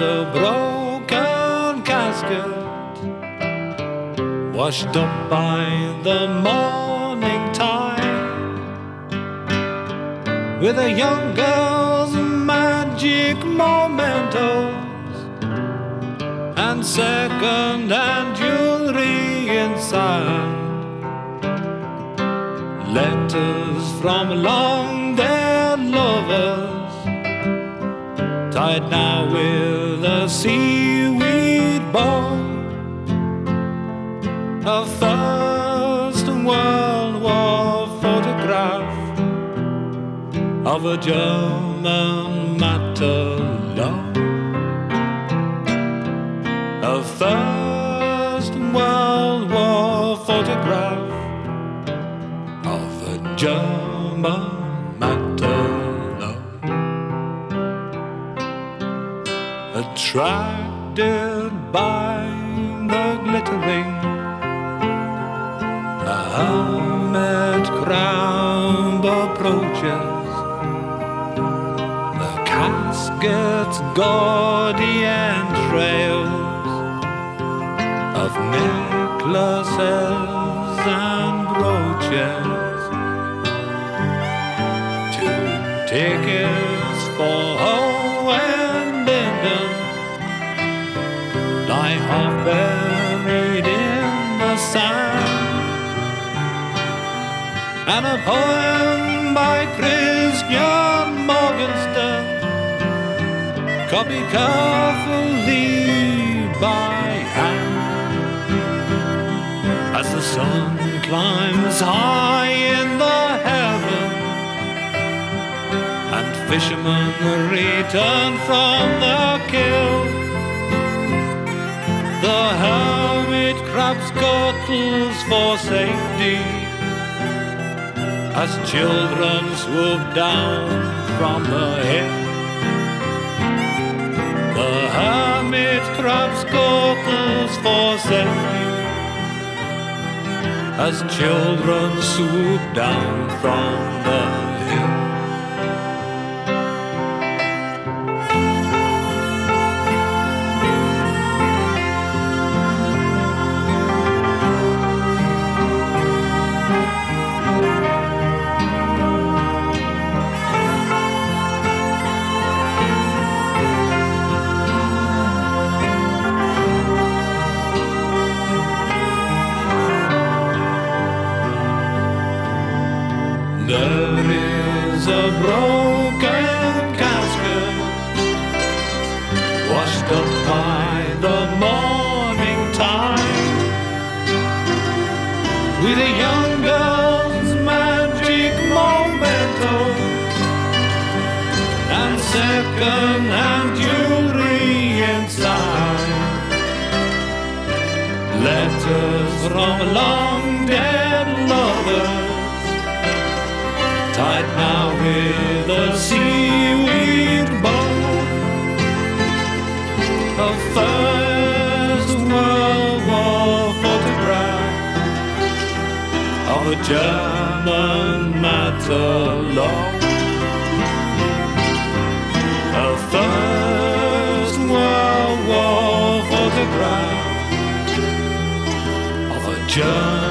a broken casket washed up by the morning tide, with a young girl's magic mementos and second-hand jewelry inside. Letters from long-dead lovers, tied now with a seaweed bow. A First World War photograph of a German Matalon. A First World War photograph of a German Matalon. Attracted by the glittering, a hermit crowd approaches. The casket's gaudy entrails of necklaces and brooches, 2 tickets for Owen Linden lie half buried in the sand, and a poem by Christian Morgenstern, copied carefully by hand. As the sun climbs high in the heaven, and fishermen return from the kill, the hermit crab scuttles for safety as children swoop down from the hill. The hermit crab scuttles for safety as children swoop down from the hill. There is a broken casket washed up by the morning tide, with a young girl's magic mementos and second-hand jewelry inside. Letters from long-dead lovers, tied now with a seaweed bow. A First World War photograph of a German Matalon. A First World War photograph of a German